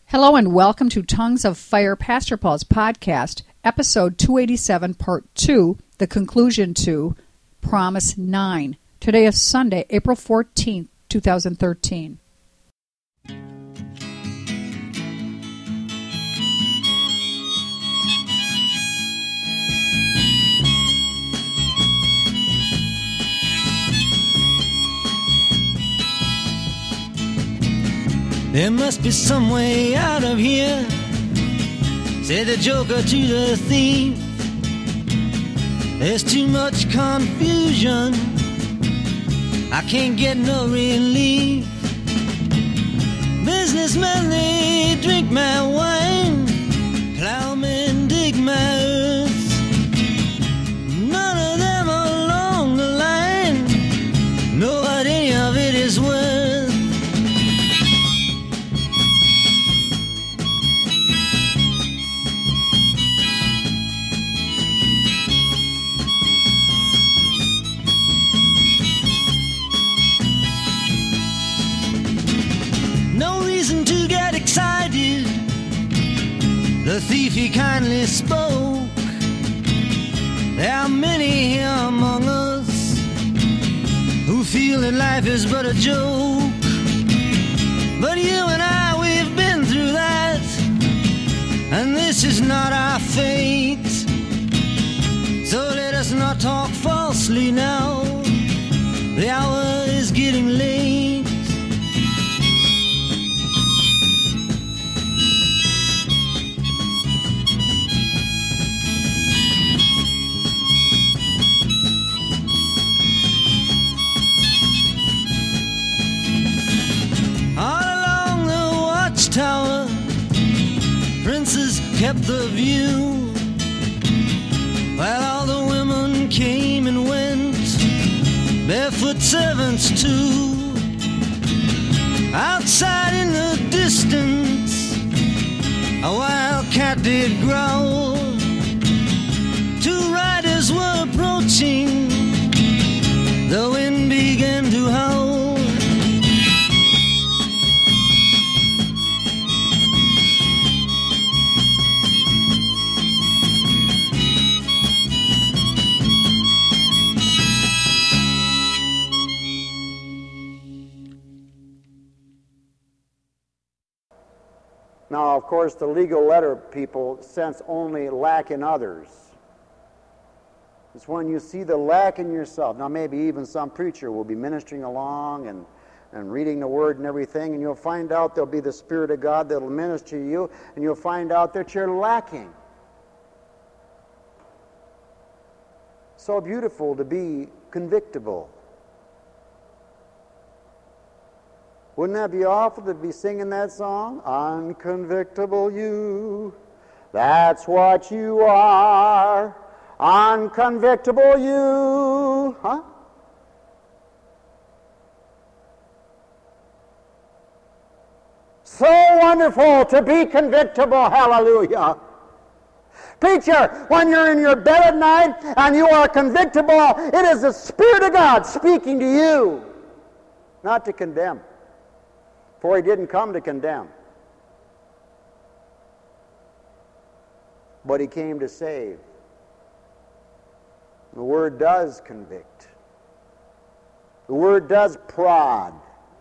Hello and welcome to Tongues of Fire, Pastor Paul's podcast, episode 287, part 2, the conclusion to Promise 9. Today is Sunday, April 14th, 2013. There must be some way out of here, said the joker to the thief. There's too much confusion, I can't get no relief. Businessmen, they drink my wine, plowmen dig my earth. None of them along the line know what any of it is worth. Excited, the thief he kindly spoke. There are many here among us who feel that life is but a joke. But you and I, we've been through that, and this is not our fate. So let us not talk falsely now, the hour is getting late. Tower, princes kept the view, while all the women came and went, barefoot servants too. Outside in the distance, a wild cat did growl. Two riders were approaching, the wind began to howl. Now, of course, the legal letter people sense only lack in others. It's when you see the lack in yourself. Now, maybe even some preacher will be ministering along and reading the Word and everything, and you'll find out there'll be the Spirit of God that'll minister to you, and you'll find out that you're lacking. So beautiful to be convictable. Wouldn't that be awful to be singing that song? Unconvictable you, that's what you are. Unconvictable you. Huh? So wonderful to be convictable. Hallelujah. Preacher, when you're in your bed at night and you are convictable, it is the Spirit of God speaking to you, not to condemn. For he didn't come to condemn, but he came to save. The Word does convict. The Word does prod.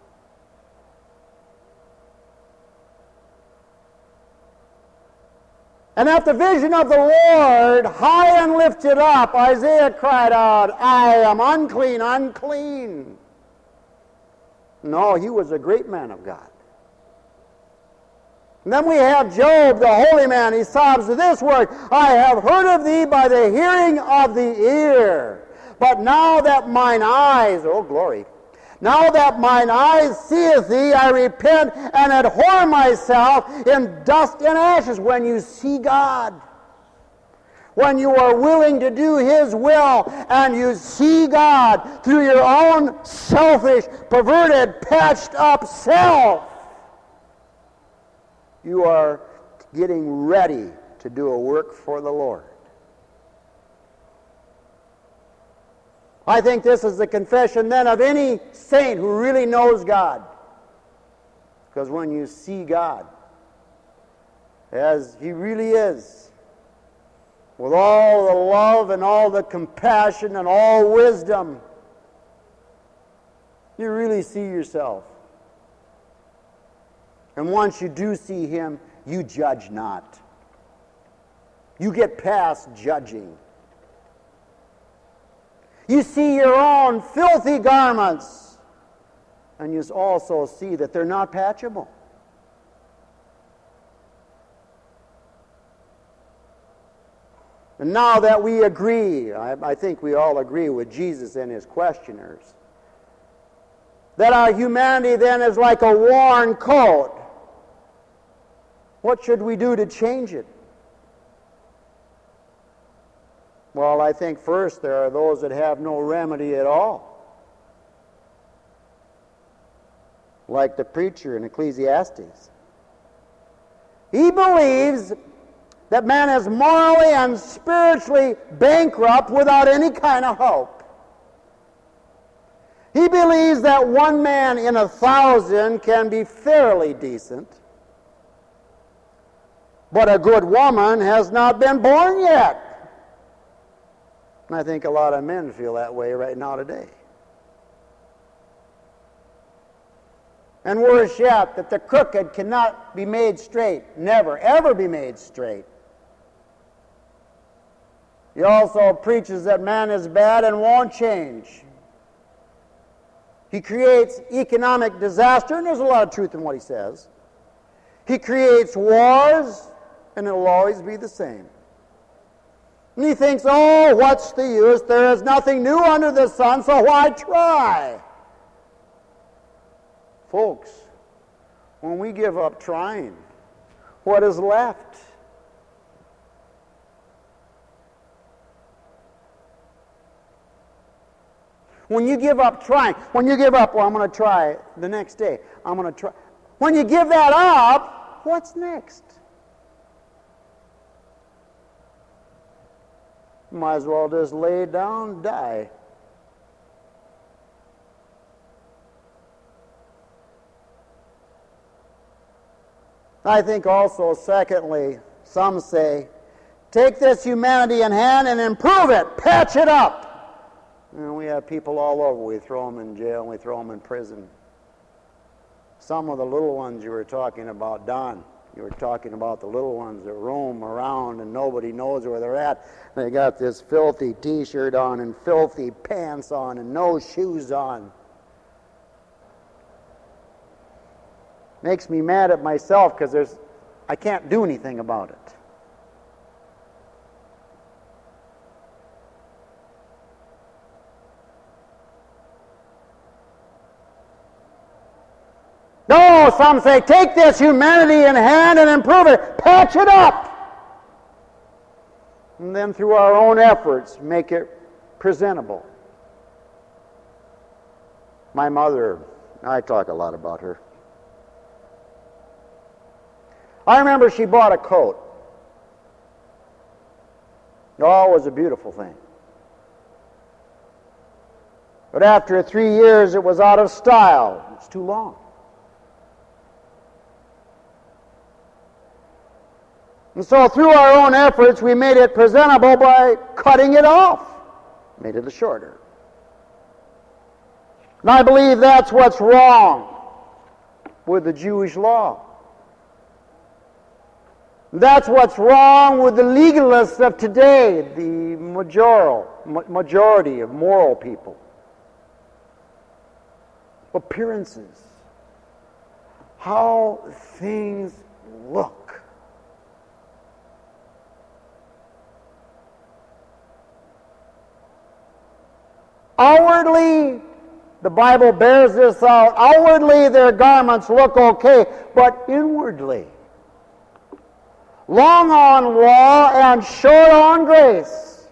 And at the vision of the Lord, high and lifted up, Isaiah cried out, I am unclean, unclean. No, he was a great man of God. And then we have Job, the holy man. He sobs this word, I have heard of thee by the hearing of the ear. But now that mine eyes, oh glory, now that mine eyes seeth thee, I repent and abhor myself in dust and ashes. When you see God, when you are willing to do His will and you see God through your own selfish, perverted, patched up self, you are getting ready to do a work for the Lord. I think this is the confession then of any saint who really knows God. Because when you see God, as He really is, with all the love and all the compassion and all wisdom, you really see yourself. And once you do see Him, you judge not. You get past judging. You see your own filthy garments, and you also see that they're not patchable. And now that we agree, I think we all agree with Jesus and His questioners, that our humanity then is like a worn coat. What should we do to change it? Well, I think first there are those that have no remedy at all. Like the preacher in Ecclesiastes. He believes that man is morally and spiritually bankrupt without any kind of hope. He believes that one man in 1,000 can be fairly decent, but a good woman has not been born yet. And I think a lot of men feel that way right now today. And worse yet, that the crooked cannot be made straight, never, ever be made straight. He also preaches that man is bad and won't change. He creates economic disaster, and there's a lot of truth in what he says. He creates wars, and it'll always be the same. And he thinks, oh, what's the use? There is nothing new under the sun, so why try? Folks, when we give up trying, what is left? When you give up trying, when you give up, well, I'm going to try the next day. I'm going to try. When you give that up, what's next? Might as well just lay down and die. I think also, secondly, some say, take this humanity in hand and improve it, patch it up. And we have people all over. We throw them in jail and we throw them in prison. Some of the little ones you were talking about, Don, you were talking about the little ones that roam around and nobody knows where they're at. They got this filthy T-shirt on and filthy pants on and no shoes on. Makes me mad at myself because I can't do anything about it. No, some say, take this humanity in hand and improve it. Patch it up. And then through our own efforts, make it presentable. My mother, I talk a lot about her. I remember she bought a coat. Oh, it was a beautiful thing. But after 3 years, it was out of style. It's too long. And so through our own efforts, we made it presentable by cutting it off. Made it shorter. And I believe that's what's wrong with the Jewish law. That's what's wrong with the legalists of today, the majority of moral people. Appearances. How things look. Outwardly, the Bible bears this out. Outwardly, their garments look okay, but inwardly, long on law and short on grace.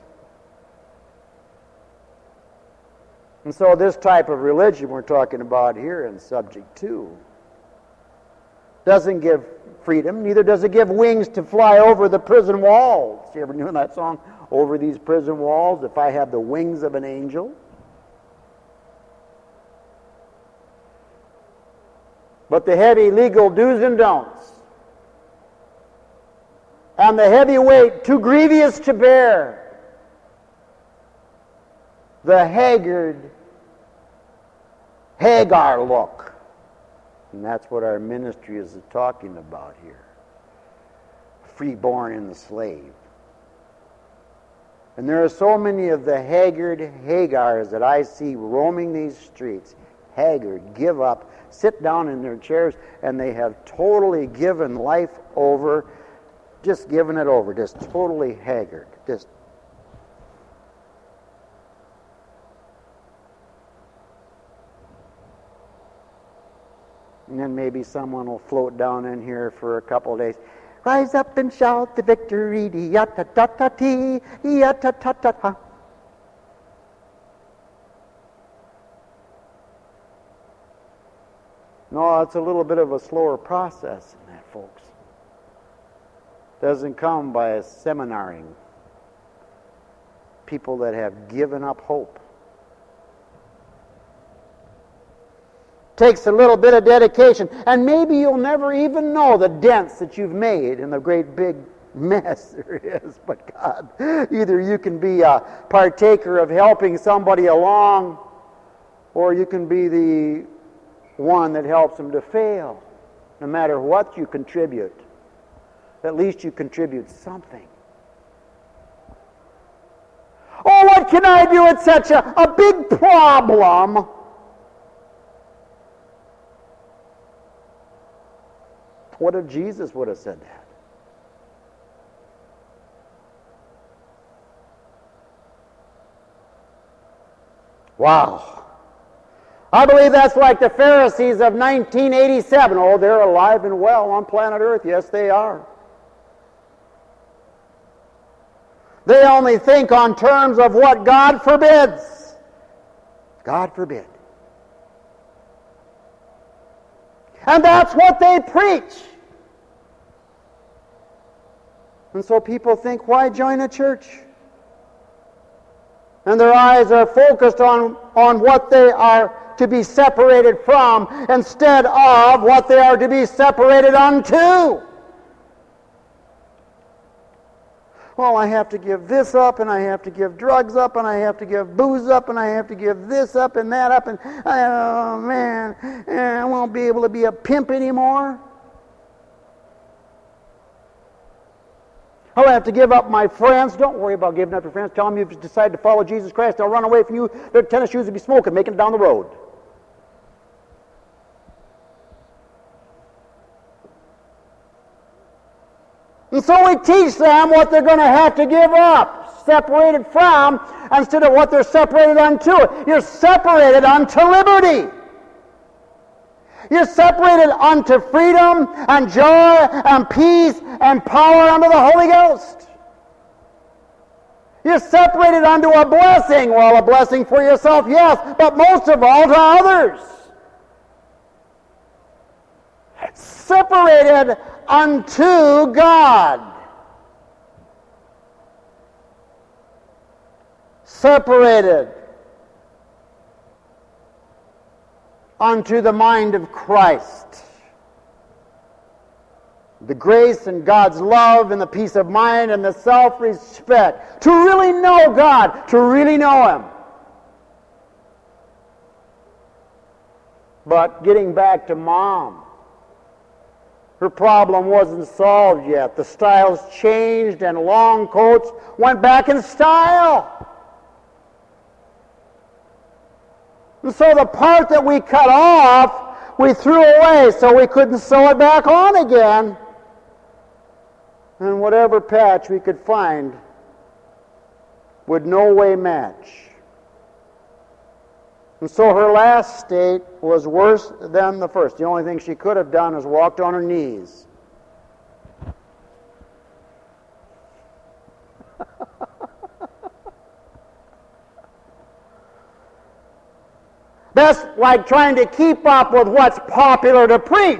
And so this type of religion we're talking about here in subject 2 doesn't give freedom, neither does it give wings to fly over the prison walls. You ever knew that song, Over These Prison Walls, if I have the wings of an angel? But the heavy legal do's and don'ts and the heavy weight too grievous to bear. The haggard Hagar look. And that's what our ministry is talking about here. Freeborn in the slave. And there are so many of the haggard Hagars that I see roaming these streets. Haggard, give up, sit down in their chairs, and they have totally given life over, just given it over, just totally haggard. And then maybe someone will float down in here for a couple of days. Rise up and shout the victory, ya-ta-ta-ta-tee, ya-ta-ta-ta-ta. No, it's a little bit of a slower process than that, folks. Doesn't come by seminaring. People that have given up hope. Takes a little bit of dedication, and maybe you'll never even know the dents that you've made in the great big mess there is. But God, either you can be a partaker of helping somebody along, or you can be the one that helps them to fail. No matter what you contribute, at least you contribute something. Oh, what can I do? It's such a big problem. What if Jesus would have said that? Wow. I believe that's like the Pharisees of 1987. Oh, they're alive and well on planet Earth. Yes, they are. They only think on terms of what God forbids. God forbid. And that's what they preach. And so people think, why join a church? And their eyes are focused on what they are to be separated from instead of what they are to be separated unto. Well, I have to give this up, and I have to give drugs up, and I have to give booze up, and I have to give this up and that up, and oh man, I won't be able to be a pimp anymore. I'll have to give up my friends. Don't worry about giving up your friends. Tell them you've decided to follow Jesus Christ. They'll run away from you. Their tennis shoes will be smoking, making it down the road. And so we teach them what they're going to have to give up, separated from, instead of what they're separated unto. You're separated unto liberty. You're separated unto freedom and joy and peace and power under the Holy Ghost. You're separated unto a blessing. Well, a blessing for yourself, yes, but most of all to others. Separated unto God. Separated unto the mind of Christ. The grace and God's love and the peace of mind and the self-respect. To really know God, to really know Him. But getting back to Mom, her problem wasn't solved yet. The styles changed and long coats went back in style. And so the part that we cut off, we threw away so we couldn't sew it back on again. And whatever patch we could find would no way match. And so her last state was worse than the first. The only thing she could have done is walked on her knees. That's like trying to keep up with what's popular to preach.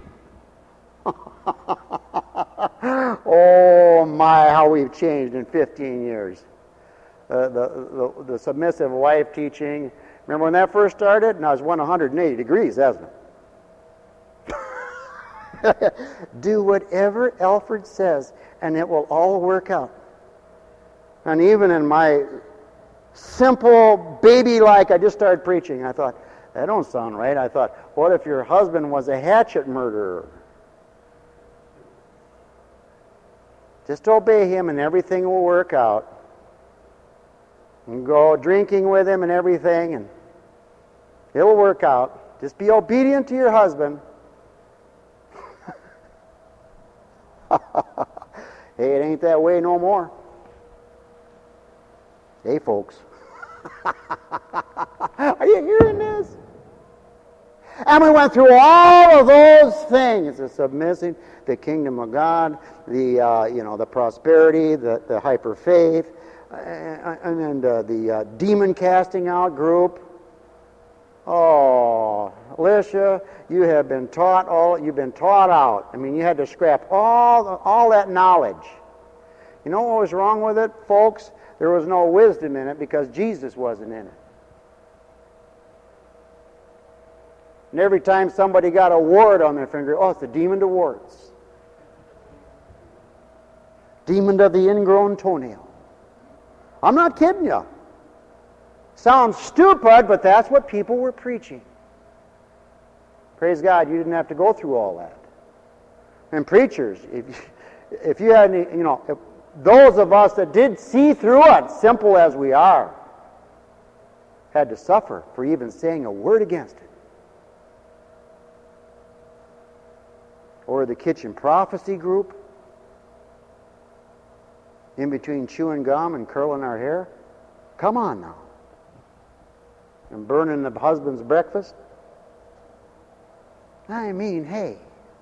Oh my, how we've changed in 15 years. The submissive wife teaching. Remember when that first started? Now it's 180 degrees, hasn't it? Do whatever Alfred says, and it will all work out. And even in my simple, baby-like, I just started preaching. I thought, that don't sound right. I thought, what if your husband was a hatchet murderer? Just obey him and everything will work out. And go drinking with him and everything, and it'll work out. Just be obedient to your husband. Hey, it ain't that way no more. Hey, folks. Are you hearing this? And we went through all of those things: the submitting, the kingdom of God, the prosperity, the hyper faith, and the demon casting out group. Oh, Alicia, you have been taught you've been taught out. I mean, you had to scrap all that knowledge. You know what was wrong with it, folks? There was no wisdom in it because Jesus wasn't in it. And every time somebody got a wart on their finger, oh, it's the demon to warts. Demon of the ingrown toenail. I'm not kidding you. Sounds stupid, but that's what people were preaching. Praise God, you didn't have to go through all that. And preachers, if you had any, if those of us that did see through it, simple as we are, had to suffer for even saying a word against it. Or the kitchen prophecy group, in between chewing gum and curling our hair. Come on now. And burning the husband's breakfast. I mean, hey.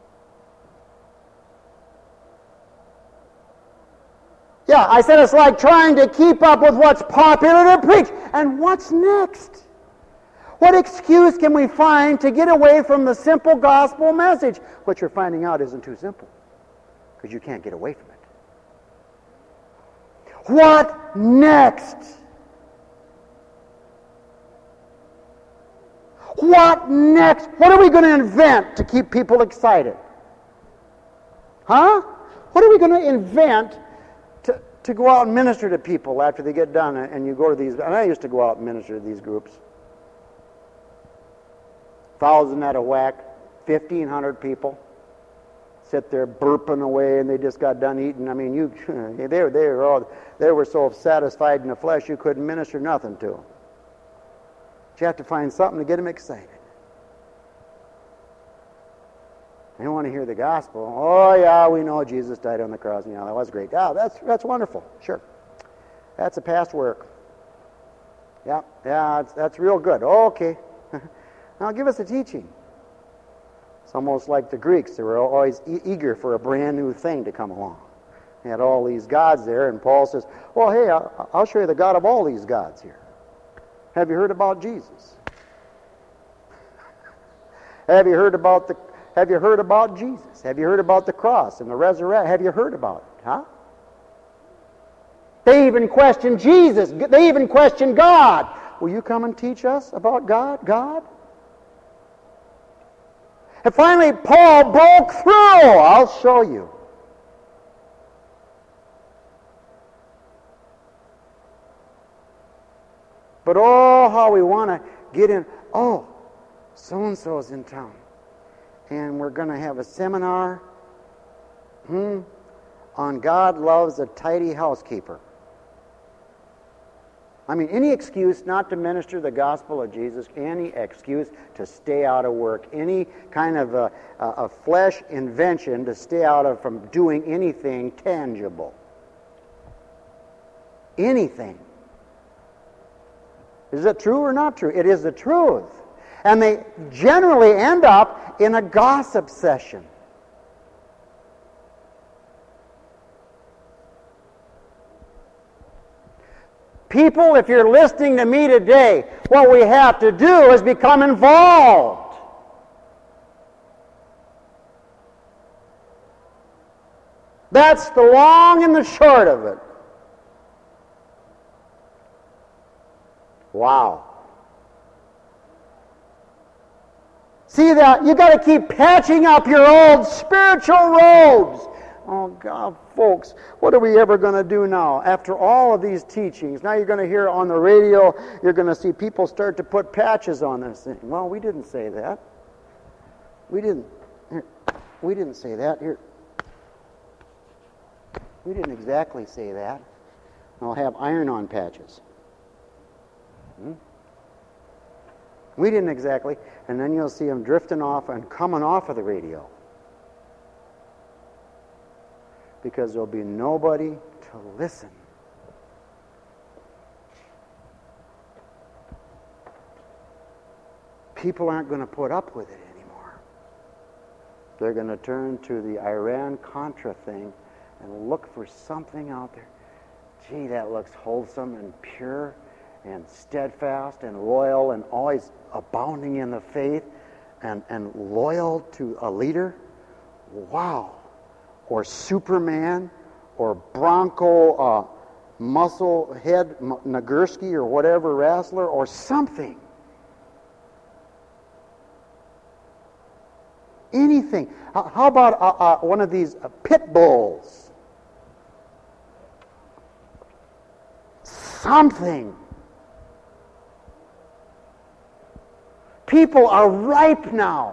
Yeah, I said it's like trying to keep up with what's popular to preach. And what's next? What excuse can we find to get away from the simple gospel message? What you're finding out isn't too simple, because you can't get away from it. What next? What next? What are we going to invent to keep people excited? Huh? What are we going to invent to go out and minister to people after they get done and you go to these? And I used to go out and minister to these groups. 1,000 at a whack, 1,500 people sit there burping away, and they just got done eating. I mean, they were so satisfied in the flesh you couldn't minister nothing to them. But you have to find something to get them excited. They want to hear the gospel. Oh yeah, we know Jesus died on the cross. Yeah, that was great. Yeah, that's wonderful. Sure, that's a past work. Yeah, that's real good. Okay. Now give us a teaching. It's almost like the Greeks. They were always eager for a brand new thing to come along. They had all these gods there, and Paul says, well, hey, I'll show you the God of all these gods here. Have you heard about Jesus? Have you heard about Jesus? Have you heard about the cross and the resurrection? Have you heard about it? Huh? They even questioned Jesus. They even questioned God. Will you come and teach us about God? And finally, Paul broke through. I'll show you. But oh, how we want to get in. Oh, so-and-so's in town. And we're going to have a seminar on God loves a tidy housekeeper. I mean, any excuse not to minister the gospel of Jesus, any excuse to stay out of work, any kind of a flesh invention to stay out of from doing anything tangible. Anything. Is it true or not true? It is the truth. And they generally end up in a gossip session. People, if you're listening to me today, what we have to do is become involved. That's the long and the short of it. Wow. See that? You got to keep patching up your old spiritual robes. Oh, God, folks, what are we ever going to do now? After all of these teachings, now you're going to hear on the radio, you're going to see people start to put patches on this thing. Well, we didn't say that. We didn't say that. Here. We didn't exactly say that. I'll have iron-on patches. We didn't exactly. And then you'll see them drifting off and coming off of the radio. Because there'll be nobody to listen. People aren't going to put up with it anymore. They're going to turn to the Iran-Contra thing and look for something out there. Gee, that looks wholesome and pure and steadfast and loyal and always abounding in the faith and loyal to a leader. Wow. Or Superman or Bronco Musclehead Nagurski or whatever wrestler or something. Anything. How about one of these pit bulls? Something. People are ripe now.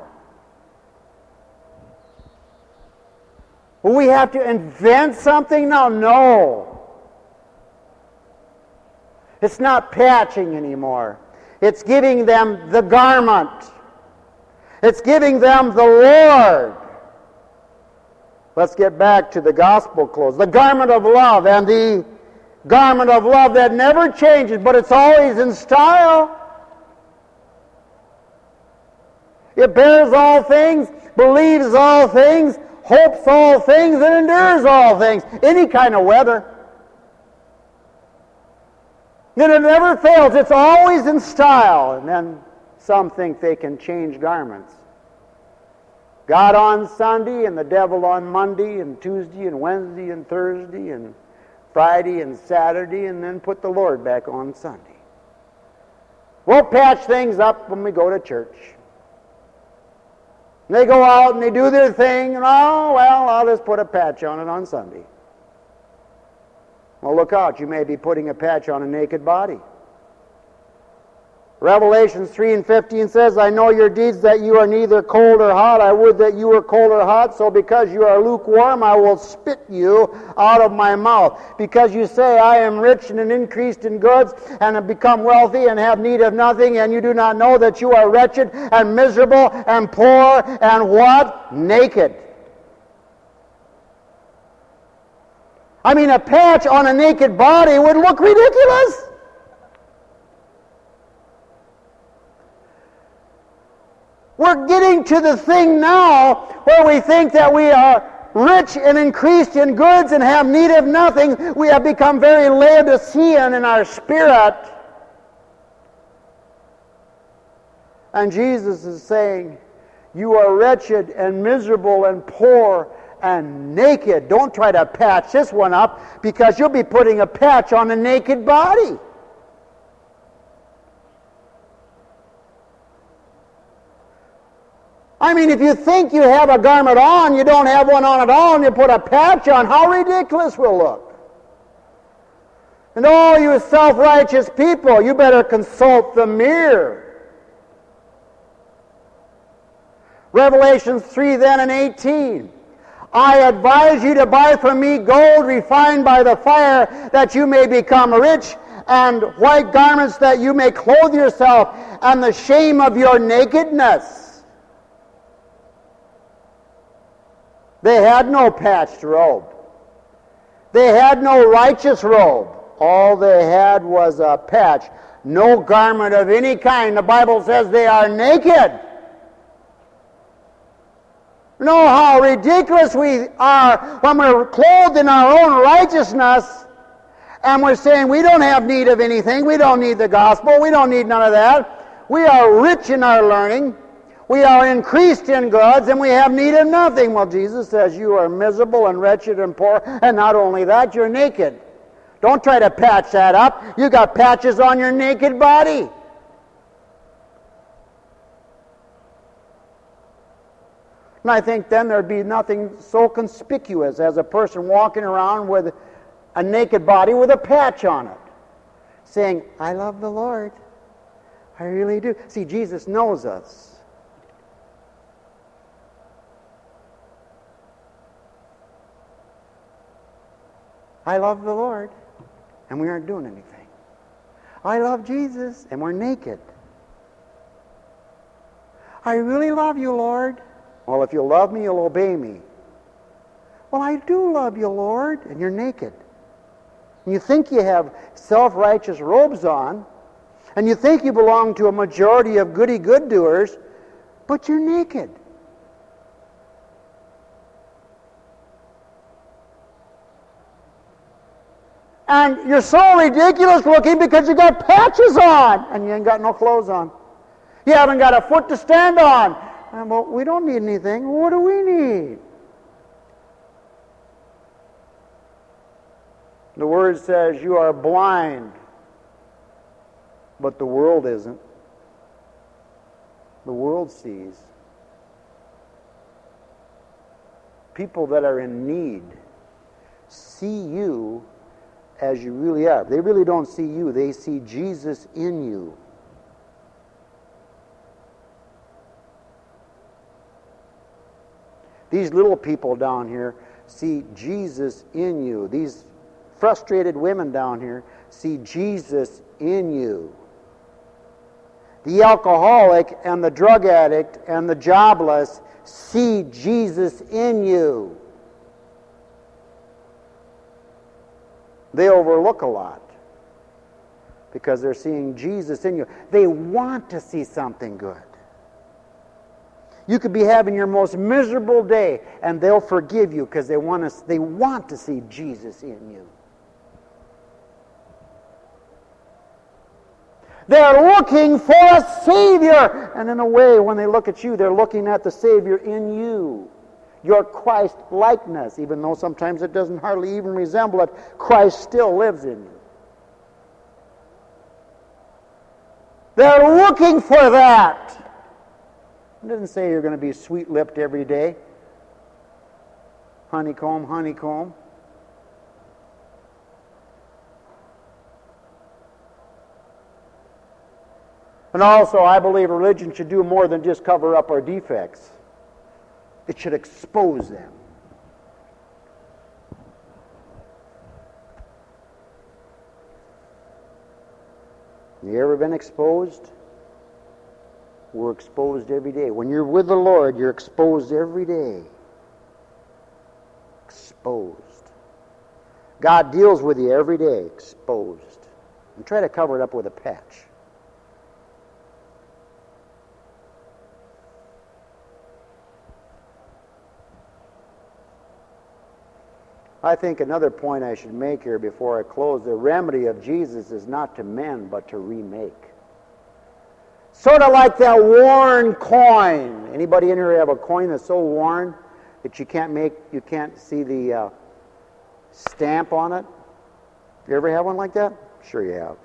Will we have to invent something now? No. It's not patching anymore. It's giving them the garment. It's giving them the Lord. Let's get back to the gospel clothes. The garment of love, and the garment of love that never changes, but it's always in style. It bears all things, believes all things, hopes all things, and endures all things. Any kind of weather. And it never fails. It's always in style. And then some think they can change garments. God on Sunday and the devil on Monday and Tuesday and Wednesday and Thursday and Friday and Saturday, and then put the Lord back on Sunday. We'll patch things up when we go to church. They go out and they do their thing, and oh, well, I'll just put a patch on it on Sunday. Well, look out, you may be putting a patch on a naked body. Revelations 3:15 says, I know your deeds, that you are neither cold or hot. I would that you were cold or hot, so because you are lukewarm, I will spit you out of my mouth. Because you say, I am rich and increased in goods, and have become wealthy and have need of nothing, and you do not know that you are wretched and miserable and poor and what? Naked. I mean, a patch on a naked body would look ridiculous. We're getting to the thing now where we think that we are rich and increased in goods and have need of nothing. We have become very Laodicean in our spirit. And Jesus is saying, you are wretched and miserable and poor and naked. Don't try to patch this one up, because you'll be putting a patch on a naked body. I mean, if you think you have a garment on, you don't have one on at all, and you put a patch on, how ridiculous we'll look. And all you self-righteous people, you better consult the mirror. Revelations 3 then and 18. I advise you to buy from me gold refined by the fire, that you may become rich, and white garments that you may clothe yourself, and the shame of your nakedness. They had no patched robe. They had no righteous robe. All they had was a patch. No garment of any kind. The Bible says they are naked. Know how ridiculous we are when we're clothed in our own righteousness, and we're saying we don't have need of anything. We don't need the gospel. We don't need none of that. We are rich in our learning. We are increased in goods, and we have need of nothing. Well, Jesus says you are miserable and wretched and poor, and not only that, you're naked. Don't try to patch that up. You got patches on your naked body. And I think then there'd be nothing so conspicuous as a person walking around with a naked body with a patch on it, saying, I love the Lord. I really do. See, Jesus knows us. I love the Lord, and we aren't doing anything. I love Jesus, and we're naked. I really love you, Lord. Well, if you love me, you'll obey me. Well, I do love you, Lord, and you're naked. And you think you have self-righteous robes on, and you think you belong to a majority of goody-good-doers, but you're naked. And you're so ridiculous looking because you got patches on and you ain't got no clothes on. You haven't got a foot to stand on. Well, we don't need anything. What do we need? The Word says you are blind, but the world isn't. The world sees. People that are in need see you as you really are. They really don't see you. They see Jesus in you. These little people down here see Jesus in you. These frustrated women down here see Jesus in you. The alcoholic and the drug addict and the jobless see Jesus in you. They overlook a lot because they're seeing Jesus in you. They want to see something good. You could be having your most miserable day and they'll forgive you because they want to see Jesus in you. They're looking for a Savior. And in a way, when they look at you, they're looking at the Savior in you. Your Christ-likeness, even though sometimes it doesn't hardly even resemble it, Christ still lives in you. They're looking for that. It doesn't say you're going to be sweet-lipped every day. Honeycomb, honeycomb. And also, I believe religion should do more than just cover up our defects. It should expose them. You ever been exposed? We're exposed every day. When you're with the Lord, you're exposed every day. Exposed. God deals with you every day, exposed. And try to cover it up with a patch. I think another point I should make here before I close, the remedy of Jesus is not to mend, but to remake. Sort of like that worn coin. Anybody in here have a coin that's so worn that you can't see the stamp on it? You ever have one like that? Sure you have.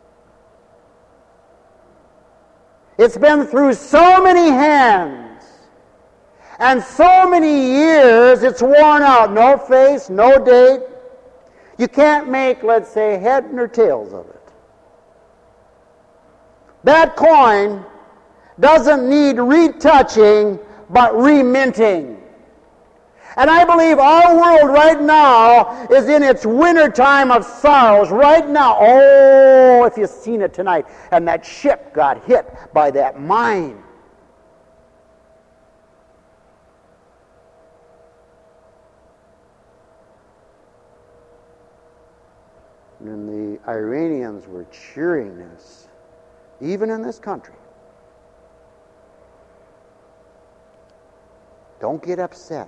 It's been through so many hands. And so many years it's worn out. No face, no date. You can't make, let's say, head nor tails of it. That coin doesn't need retouching, but reminting. And I believe our world right now is in its winter time of sorrows. Right now, oh, if you've seen it tonight, and that ship got hit by that mine. And the Iranians were cheering this, even in this country. Don't get upset.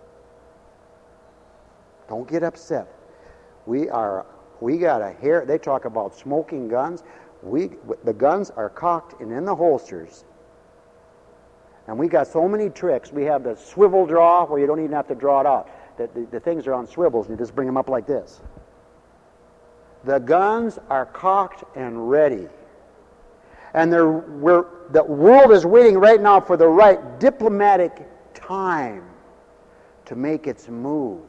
Don't get upset. We got a hair. They talk about smoking guns. The guns are cocked and in the holsters. And we got so many tricks. We have the swivel draw where you don't even have to draw it out. The things are on swivels and you just bring them up like this. The guns are cocked and ready. And the world is waiting right now for the right diplomatic time to make its move.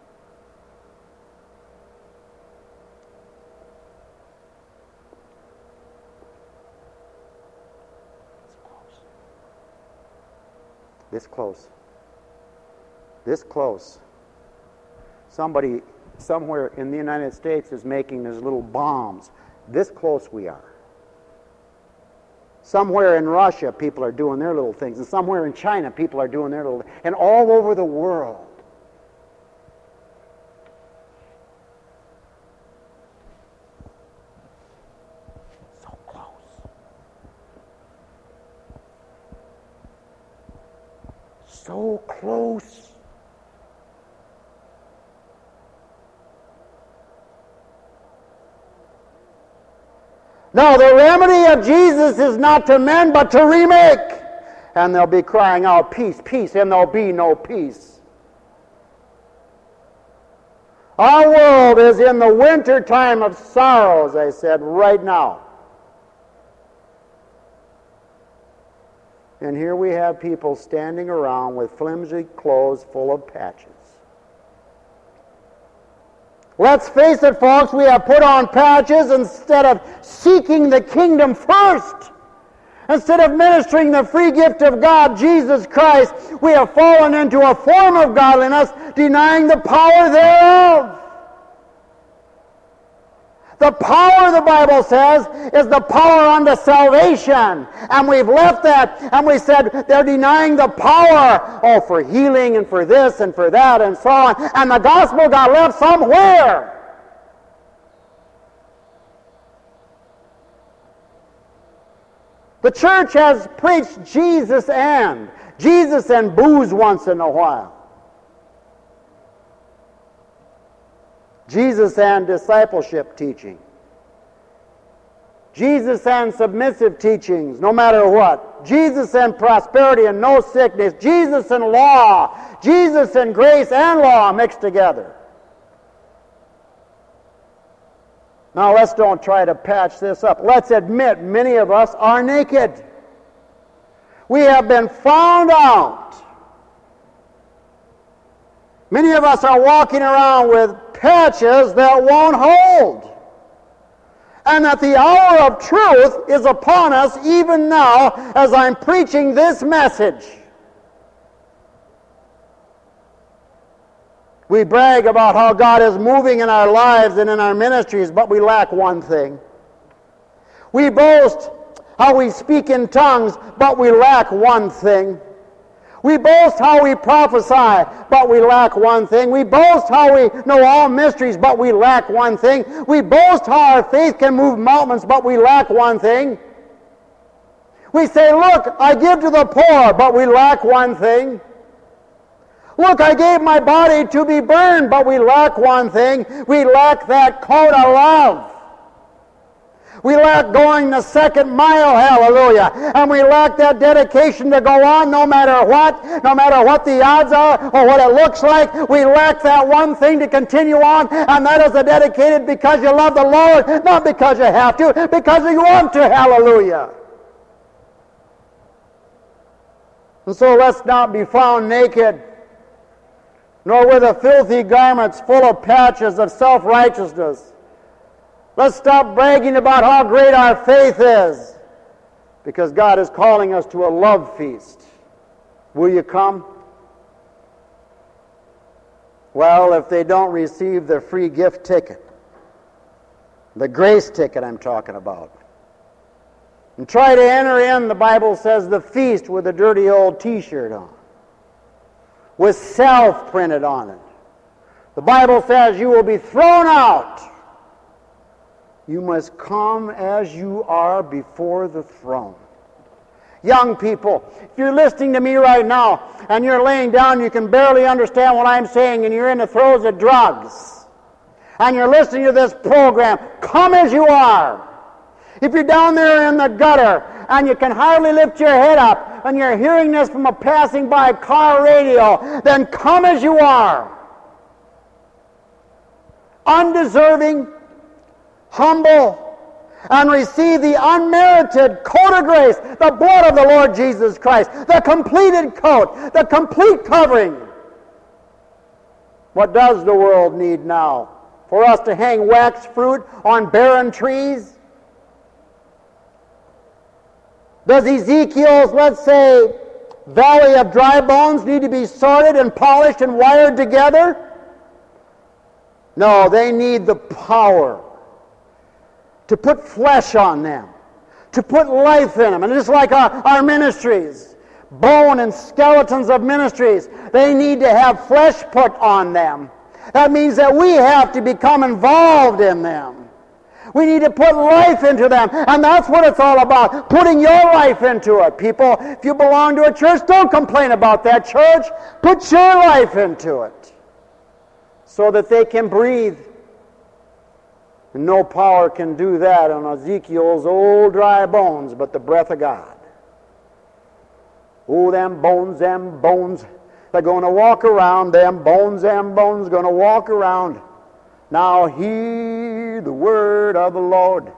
This close. This close. Somebody somewhere in the United States is making these little bombs. This close we are. Somewhere in Russia, people are doing their little things. And somewhere in China, people are doing their little things. And all over the world. So close. So close. No, the remedy of Jesus is not to mend, but to remake. And they'll be crying out, peace, peace, and there'll be no peace. Our world is in the winter time of sorrow, as I said, right now. And here we have people standing around with flimsy clothes full of patches. Let's face it, folks, we have put on patches instead of seeking the kingdom first. Instead of ministering the free gift of God, Jesus Christ, we have fallen into a form of godliness, denying the power thereof. The power, the Bible says, is the power unto salvation. And we've left that, and we said they're denying the power, for healing and for this and for that and so on. And the gospel got left somewhere. The church has preached Jesus and booze once in a while. Jesus and discipleship teaching. Jesus and submissive teachings, no matter what. Jesus and prosperity and no sickness. Jesus and law. Jesus and grace and law mixed together. Now let's don't try to patch this up. Let's admit many of us are naked. We have been found out. Many of us are walking around with patches that won't hold. And that the hour of truth is upon us even now as I'm preaching this message. We brag about how God is moving in our lives and in our ministries, but we lack one thing. We boast how we speak in tongues, but we lack one thing. We boast how we prophesy, but we lack one thing. We boast how we know all mysteries, but we lack one thing. We boast how our faith can move mountains, but we lack one thing. We say, look, I give to the poor, but we lack one thing. Look, I gave my body to be burned, but we lack one thing. We lack that coat of love. We lack going the second mile, hallelujah. And we lack that dedication to go on no matter what the odds are or what it looks like. We lack that one thing to continue on, and that is the dedicated because you love the Lord, not because you have to, because you want to, hallelujah. And so let's not be found naked, nor with the filthy garments full of patches of self-righteousness. Let's stop bragging about how great our faith is, because God is calling us to a love feast. Will you come? Well, if they don't receive the free gift ticket, the grace ticket I'm talking about, and try to enter in, the Bible says, the feast with a dirty old t-shirt on, with self printed on it. The Bible says you will be thrown out. You must come as you are before the throne. Young people, if you're listening to me right now and you're laying down, you can barely understand what I'm saying, and you're in the throes of drugs, and you're listening to this program, come as you are. If you're down there in the gutter and you can hardly lift your head up and you're hearing this from a passing by car radio, then come as you are. Undeserving, humble, and receive the unmerited coat of grace, the blood of the Lord Jesus Christ, the completed coat, the complete covering. What does the world need now? For us to hang wax fruit on barren trees? Does Ezekiel's, let's say, valley of dry bones need to be sorted and polished and wired together? No, they need the power to put flesh on them, to put life in them. And just like our ministries, bone and skeletons of ministries, they need to have flesh put on them. That means that we have to become involved in them. We need to put life into them. And that's what it's all about, putting your life into it. People, if you belong to a church, don't complain about that church. Put your life into it so that they can breathe. And no power can do that on Ezekiel's old dry bones but the breath of God. Oh, them bones, they're going to walk around. Them bones, going to walk around. Now hear the word of the Lord.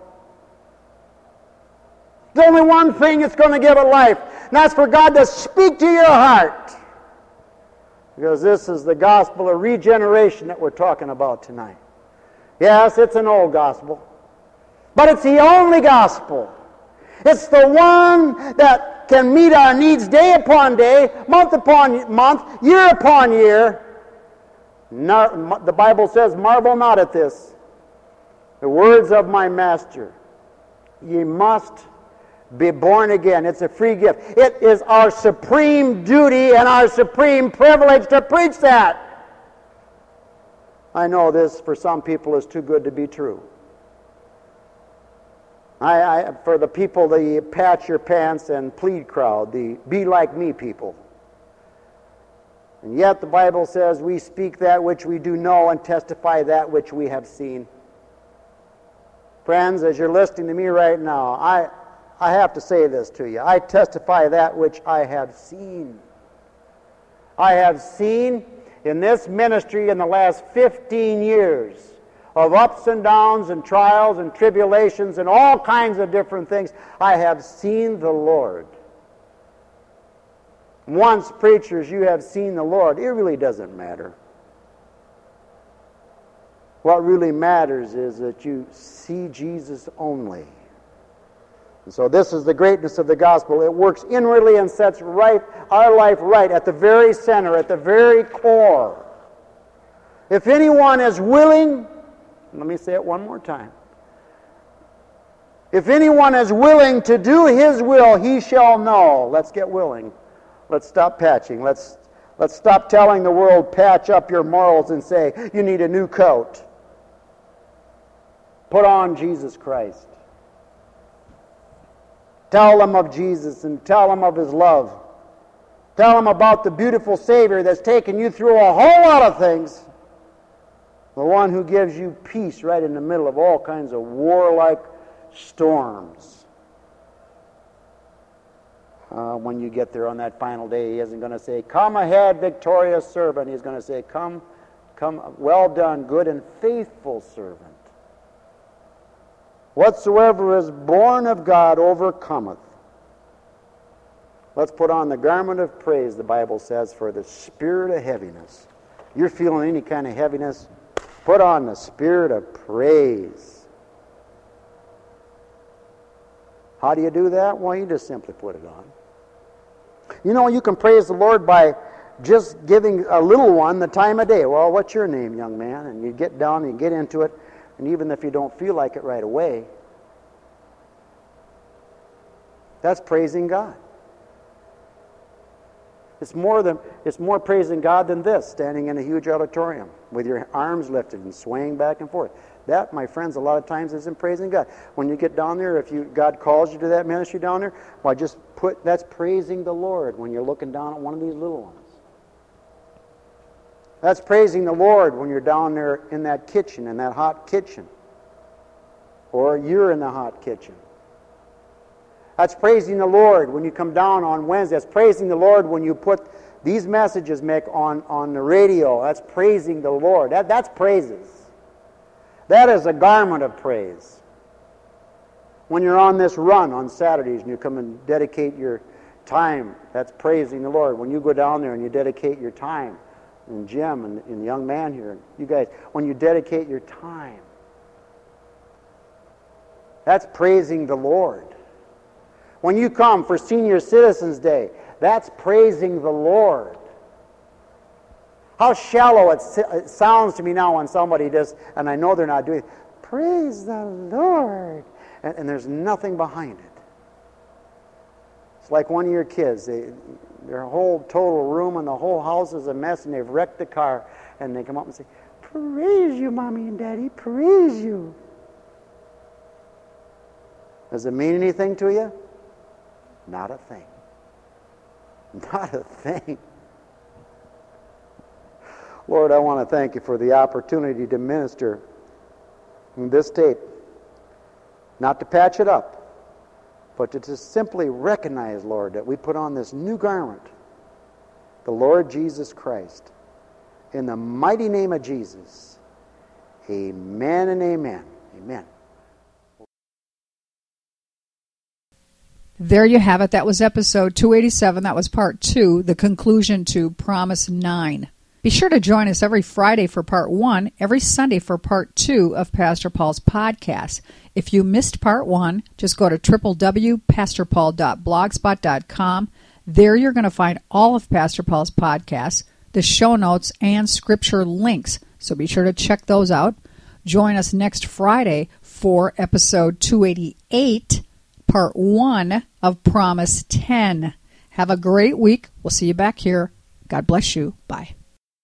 There's only one thing that's going to give it life, and that's for God to speak to your heart. Because this is the gospel of regeneration that we're talking about tonight. Yes, it's an old gospel, but it's the only gospel. It's the one that can meet our needs day upon day, month upon month, year upon year. The Bible says, marvel not at this, the words of my master. Ye must be born again. It's a free gift. It is our supreme duty and our supreme privilege to preach that. I know this for some people is too good to be true. For the people, the patch your pants and plead crowd, the be like me people. And yet the Bible says we speak that which we do know and testify that which we have seen. Friends, as you're listening to me right now, I have to say this to you. I testify that which I have seen. I have seen in this ministry in the last 15 years of ups and downs and trials and tribulations and all kinds of different things. I have seen the Lord. Once, preachers, you have seen the Lord. It really doesn't matter. What really matters is that you see Jesus only. And so this is the greatness of the gospel. It works inwardly and sets right our life right at the very center, at the very core. If anyone is willing, let me say it one more time. If anyone is willing to do his will, he shall know. Let's get willing. Let's stop patching. Let's stop telling the world, patch up your morals and say, you need a new coat. Put on Jesus Christ. Tell them of Jesus and tell them of His love. Tell them about the beautiful Savior that's taken you through a whole lot of things. The one who gives you peace right in the middle of all kinds of warlike storms. When you get there on that final day, He isn't going to say, come ahead, victorious servant. He's going to say, come, well done, good and faithful servant. Whatsoever is born of God overcometh. Let's put on the garment of praise, the Bible says, for the spirit of heaviness. You're feeling any kind of heaviness, put on the spirit of praise. How do you do that? Well, you just simply put it on. You know, you can praise the Lord by just giving a little one the time of day. Well, what's your name, young man? And you get down and you get into it. And even if you don't feel like it right away, that's praising God. It's more praising God than this, standing in a huge auditorium with your arms lifted and swaying back and forth. That, my friends, a lot of times isn't praising God. When you get down there, if God calls you to that ministry down there, well, that's praising the Lord when you're looking down at one of these little ones. That's praising the Lord when you're down there in that kitchen, in that hot kitchen. Or you're in the hot kitchen. That's praising the Lord when you come down on Wednesday. That's praising the Lord when you put these messages on the radio. That's praising the Lord. That's praises. That is a garment of praise. When you're on this run on Saturdays and you come and dedicate your time, that's praising the Lord. When you go down there and you dedicate your time, and Jim and the young man here, you guys, when you dedicate your time, that's praising the Lord. When you come for Senior Citizens Day, that's praising the Lord. How shallow it sounds to me now when somebody does, and I know they're not doing it, praise the Lord. And there's nothing behind it. It's like one of your kids. Their whole total room and the whole house is a mess, and they've wrecked the car, and they come up and say, praise you, Mommy and Daddy, praise you. Does it mean anything to you? Not a thing. Not a thing. Lord, I want to thank you for the opportunity to minister in this tape. Not to patch it up, but to just simply recognize, Lord, that we put on this new garment, the Lord Jesus Christ. In the mighty name of Jesus, amen and amen. Amen. There you have it. That was episode 287. That was part 2, the conclusion to Promise 9. Be sure to join us every Friday for part 1, every Sunday for part 2 of Pastor Paul's podcast. If you missed part 1, just go to www.pastorpaul.blogspot.com. There you're going to find all of Pastor Paul's podcasts, the show notes, and scripture links. So be sure to check those out. Join us next Friday for episode 288, part 1 of Promise 10. Have a great week. We'll see you back here. God bless you. Bye.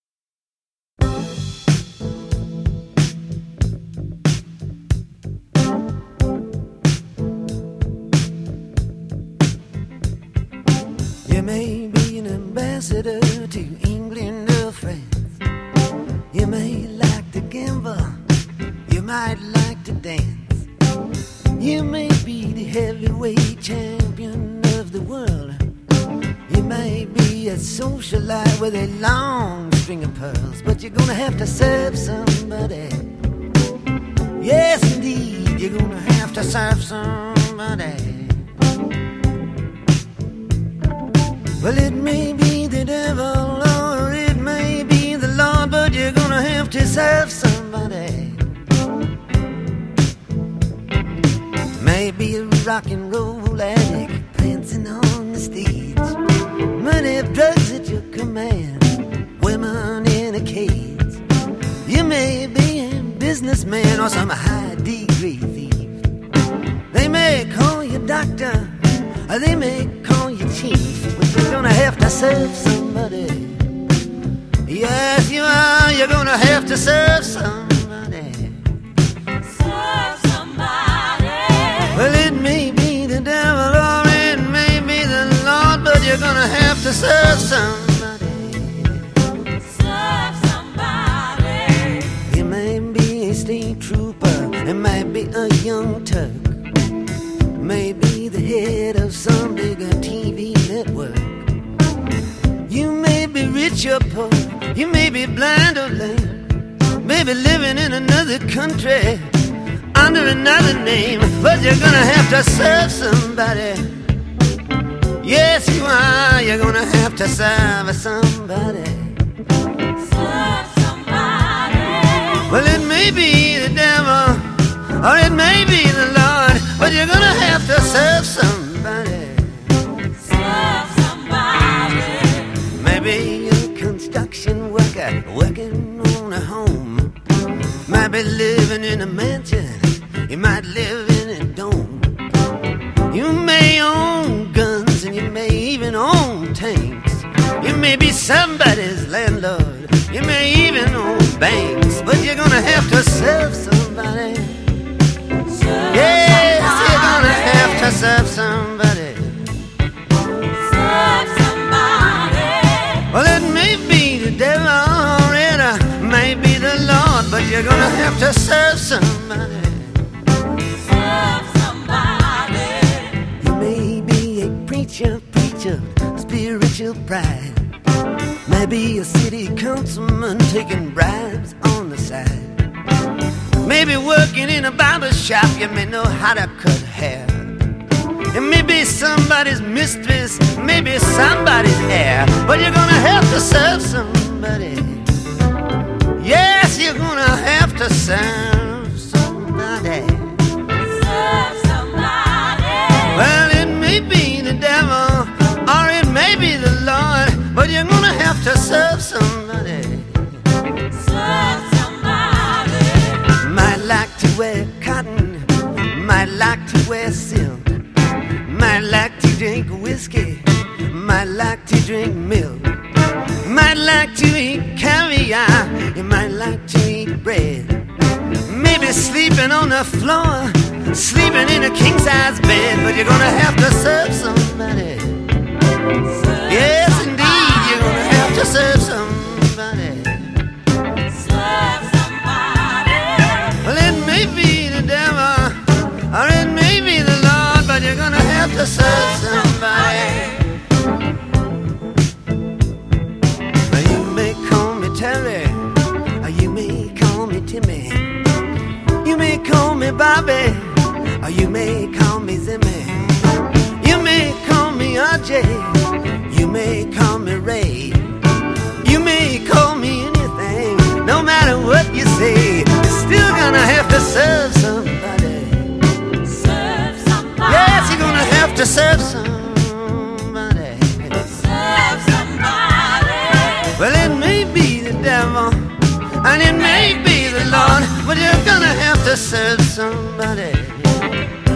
You may be an ambassador to England or France. You may like to gamble. You might like to dance. You may be the heavyweight champion of the world. You may be a socialite with a long string of pearls, but you're gonna have to serve somebody. Yes, indeed, you're gonna have to serve somebody. Well, it may be the devil or it may be the Lord, but you're gonna have to serve somebody. Maybe a rock and roll addict prancing on the stage, money, drugs at your command, women in a cage. You may be a businessman or some high-degree thief. They may call you doctor, or they may call you chief, but you're gonna have to serve somebody. Yes, you are. You're gonna have to serve somebody. Serve somebody. Well, it may be the devil or it may be the Lord, but you're gonna have to serve somebody. Serve somebody. You may be a state trooper, it might be a young Turk, maybe the head of some bigger TV network. You may be rich or poor, you may be blind or lame, maybe living in another country under another name, but you're gonna have to serve somebody. Yes, you are. You're gonna have to serve somebody. Serve somebody. Well, it may be the devil or it may be the Lord, but you're gonna have to serve somebody. Serve somebody. Maybe you're a construction worker working on a home. Might be living in a mansion, you might live in a dome. You may own guns and you may even own tanks. You may be somebody's landlord, you may even own banks, but you're gonna have to serve somebody. Yes, you're gonna have to serve somebody. Serve somebody. Well, it may be the devil or it may be the Lord, but you're gonna have to serve somebody. Serve somebody. You may be a preacher, spiritual pride. Maybe a city councilman taking bribes on the side. maybe working in a barber shop. You may know how to cut hair. You may be somebody's mistress, maybe somebody's heir, but you're gonna have to serve somebody. Yes, you're gonna have to serve somebody. Serve somebody. Well, it may be the devil, or it may be the Lord, but you're gonna have to serve somebody. Serve somebody. Might like to wear cotton, might like to wear silk, might like to drink whiskey, might like to drink milk, might like to eat caviar, you might like to eat bread, maybe sleeping on the floor, sleeping in a king-size bed, but you're gonna have to serve somebody. Yes, indeed, you're gonna have to serve somebody. Serve somebody. Well, it may be the devil, or it may be the Lord, but you're gonna have to serve somebody. Now you may call me Terry, or you may call me Timmy. You may call me Bobby, or you may call me Zimmy. You may call me RJ, you may call me Ray. You may call me anything, no matter what you say, you're still gonna have to serve somebody. Serve somebody. Yes, you're gonna have to serve somebody. Serve somebody. Well, it may be the devil, and it may be the Lord, but you're gonna have to serve somebody.